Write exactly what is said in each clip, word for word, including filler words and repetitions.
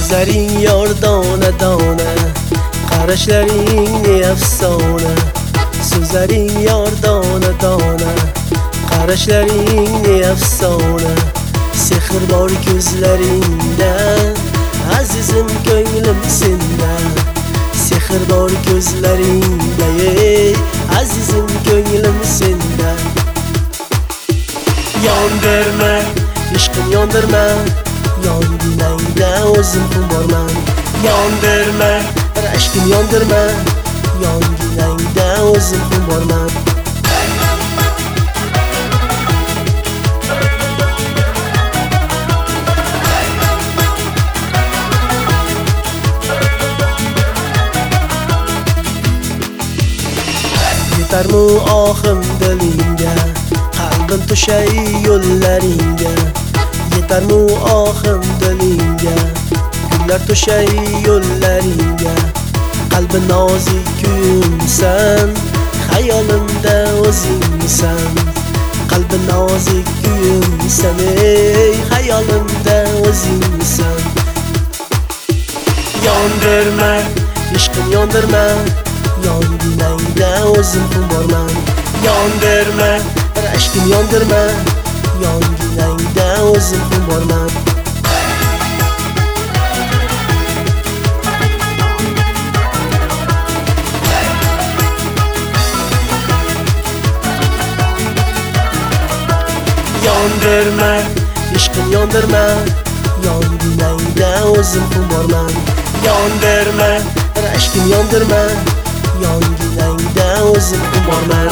So'zlaring yor dona dona, qarashlaring ne afsona. So'zlaring yor dona dona, qarashlaring ne afsona. Sehr bor ko'zlaringda, azizim ko'nglim senda. Sehr bor ko'zlaringda, azizim ko'nglim senda. Yondirma, ishqim yondirma, yonginangda o'zim borman. Yondirma, ishqim yondirma, yonginangda o'zim borman. Yetarmu ohim dilingga, qalbim to'shay yo'llaringga. Yetarmu ohim dilingga, gullar to'shay yo'llaringga. Qalbi nozik kuyimsan, xayolimda o'zingsan. Qalbi nozik kuyimsan, ey xayolimda o'zingsan. Yondirma, ishqim yondirma, yonginangda o'zim borman. Yondirma, ishqim yondirma, yonginangda o'zim borman. Yondirma, ishqim yondirma, yonginangda o'zim borman. Yondirma, ishqim yondirma, yonginangda o'zim borman.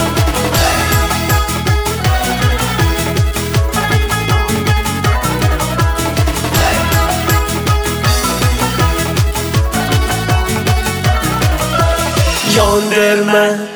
Yondirma,